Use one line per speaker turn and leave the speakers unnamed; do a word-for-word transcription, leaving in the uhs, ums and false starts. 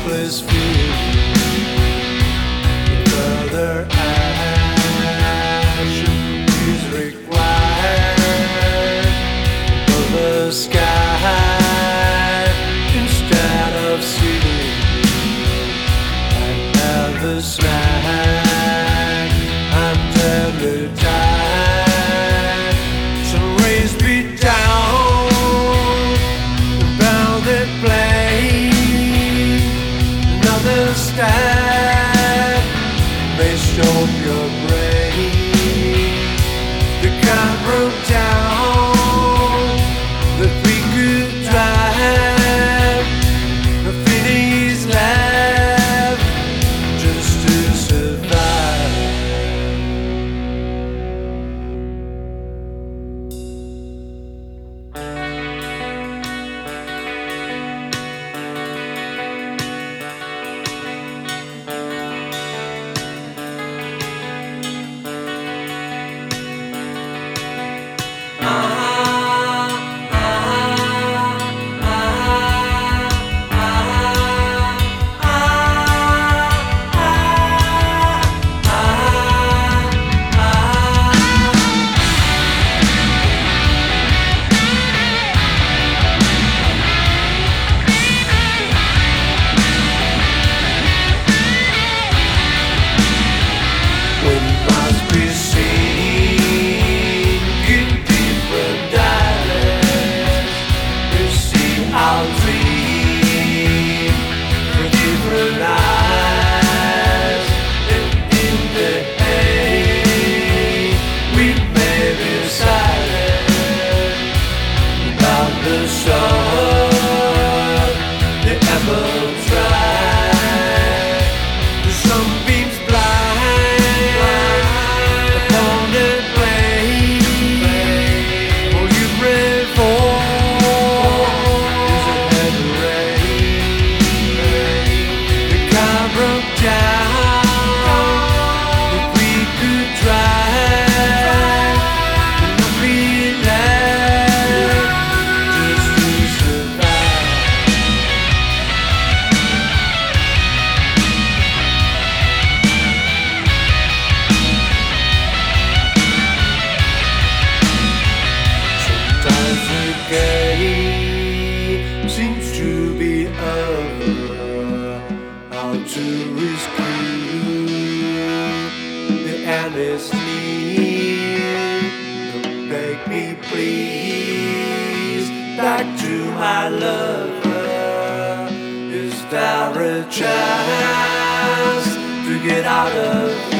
hopeless feeling. Further action is required for the sky instead of sitting and have the snack until the time. So raise me down about the plane. Another step may stop your brain. The car broke down that we could drive. Nothing is left just to survive. I'll dream for different eyes. And in the hay we may be silent about the sun. The apple try. The sunbeams blind upon the plain. All you pray for seems to be over. How to rescue the end is near. Don't beg me please back to my lover. Is there a chance to get out of